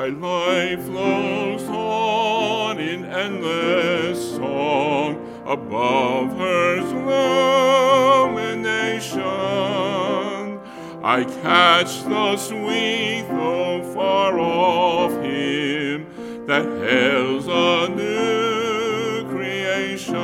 My life flows on in endless song above earth's illumination. I catch the sweet though far off hymn that hails a new creation.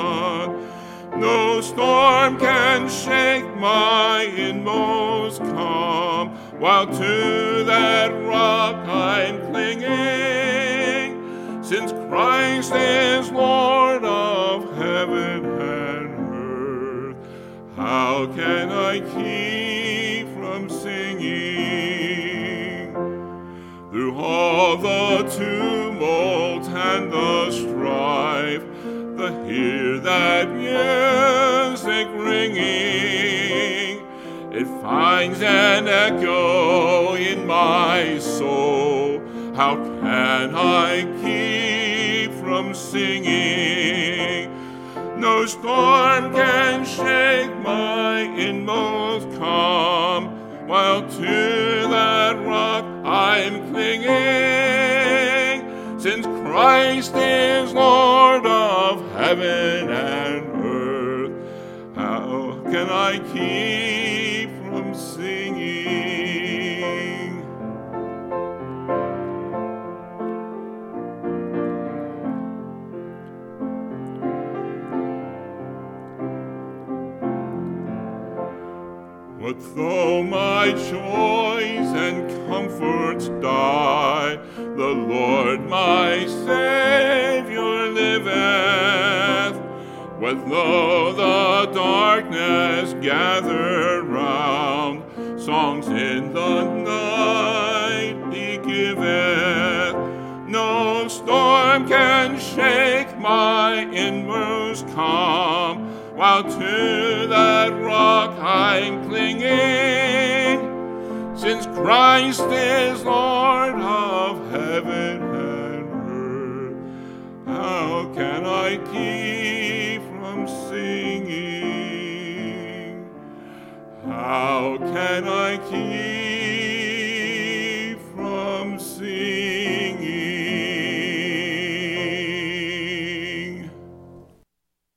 No storm can shake my inmost calm, while to that rock I'm clinging, since Christ is Lord of heaven and earth. How can I keep from singing? Through all the tumult and the strife, hear that music ringing. It finds an echo in my soul. How can I keep from singing? No storm can shake my inmost calm, while to that rock I'm clinging, since Christ is Lord of heaven and earth. How can I keep from singing? What though my joys and comforts die, the Lord my Savior liveth. What though the darkness gather round, songs in the night he giveth. No storm can shake my inmost calm, while to that rock I'm clinging, since Christ is Lord of heaven and earth. How can I keep from singing? How can I keep